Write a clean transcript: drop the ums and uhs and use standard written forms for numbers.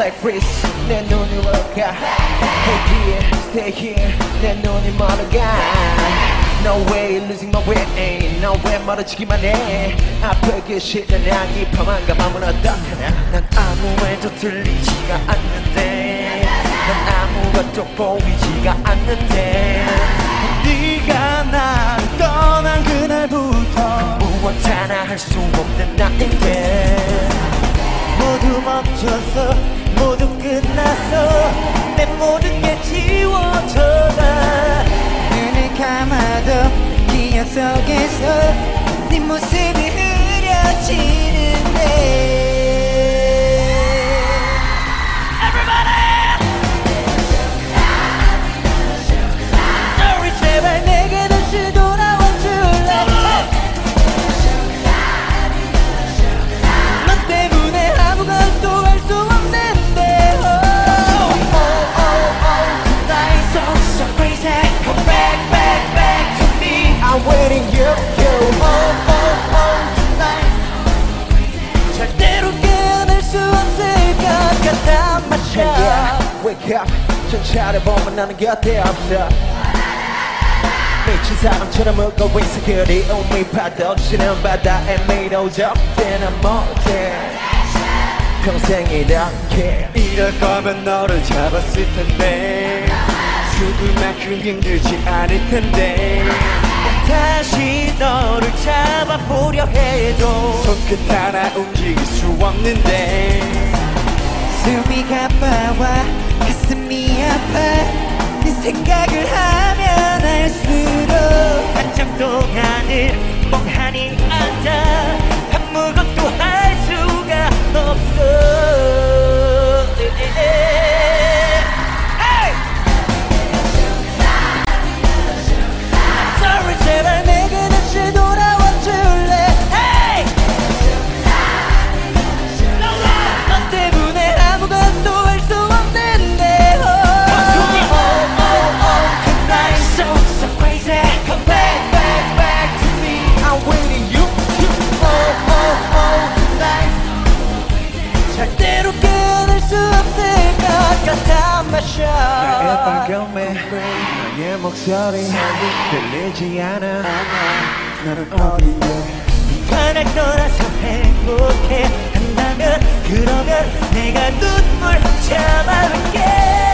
like freeze 내 눈이 올까 Hey here, stay here 내 눈이 멀어가 No way, losing my way No way, 멀어지기만 해 아프기 싫은 난 깊어만 가마면 어떡하냐 난 아무 말도 들리지가 않는데 난 아무것도 보이지가 않는데 네가 나를 떠난 그날부터 무엇 하나 할 수 없는 나인데 모두 멈춰서 모두 끝났어 내 모든 게 지워져가 눈을 감아도 기억 속에서 네 모습이 흐려지는데 Wake up 정찰을 보면 나는 곁에 없어 미친 사람처럼 웃고 있어 그리움이 파도치는 바다에 미도적대는 못해 평생 이렇게 이럴 거면 너를 잡았을 텐데 죽을 만큼 힘들지 않을 텐데 다시 너를 잡아보려 해도 손끝 하나 움직일 수 없는데 숨이 가빠와 가슴이 아파 네 생각을 하면 할수록 한참 동안을 멍하니 앉아 아무것도 할 수가 없어 Sorry 제발 내게 다시 돌아와 줄래 hey! 너 때문에 아무것도 할 수 없는데 Tonight so so crazy Come back back back to me I'm waiting you Tonight 절대로 끊을 수 없을 것 같아 마셔 나의 빨간매 나의 목소리 들리지 않아 나는 어디에 편할 거라서 행복해 한다면 그러면 내가 눈물 참아올게